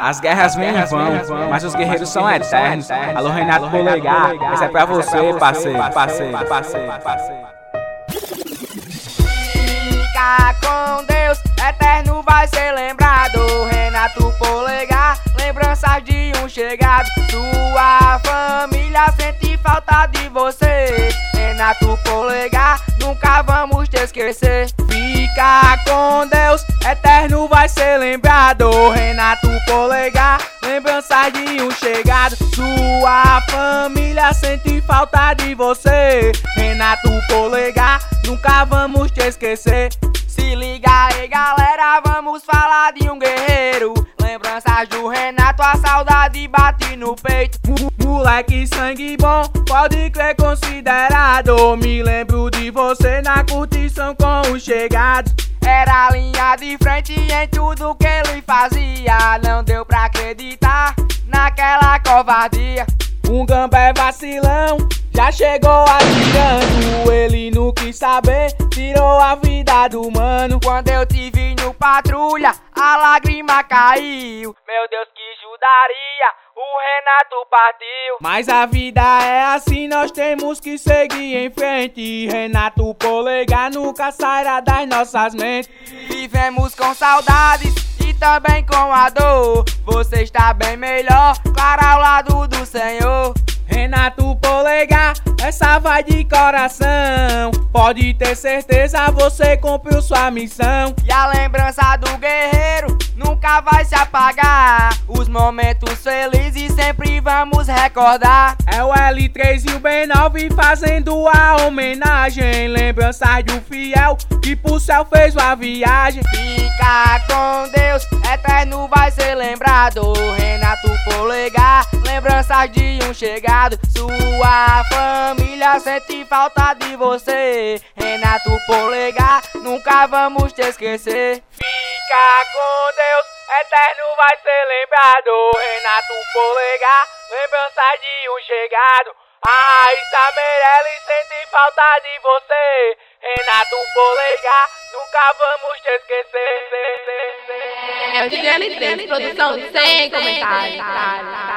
As guerras vêm e vão, mas os guerreiros são eternos. Alô, Renato Polegar, esse é pra você, parceiro. Fica com Deus, eterno vai ser lembrado. Renato Polegar, lembranças de um chegado. Sua família sente falta de você. Renato Polegar, nunca vamos te esquecer. Fica com Deus, eterno vai ser lembrado. Renato Polegar, lembranças de um chegado. Sua família sente falta de você. Renato Polegar, nunca vamos te esquecer. Se liga aí, galera, vamos falar de um guerreiro. Lembranças do Renato, a saudade bate no peito. Moleque sangue bom, pode crer considerado. Me lembro de você na curtição com os chegados. Era a linha de frente em tudo que ele fazia. Não deu pra acreditar naquela covardia. Um gambé vacilão, já chegou atirando. Ele não quis saber, tirou a vida do mano. Quando eu te vi no patrulha, a lágrima caiu. Meu Deus, que judaria, o Renato partiu. Mas a vida é assim, nós temos que seguir em frente. Renato Polegar nunca sairá das nossas mentes. Vivemos com saudades e também com a dor. Você está bem melhor, claro, ao lado do Senhor. Renato Polegar, essa vai de coração. Pode ter certeza, você cumpriu sua missão. E a lembrança do guerreiro nunca vai se apagar. Os momentos felizes sempre vamos recordar. É o L3 e o B9 fazendo a homenagem. Lembranças do fiel que pro céu fez uma viagem. Fica com Deus, eterno vai ser lembrado. Renato Polegar, lembranças de um chegado. Sua família sente falta de você. Renato Polegar, nunca vamos te esquecer. Fica com Deus, eterno vai ser lembrado. Renato Polegar, lembranças de um chegado. A Raíssa Meirelles sente falta de você. Renato Polegar, nunca vamos te esquecer. É o DJ L3, produção sem comentários.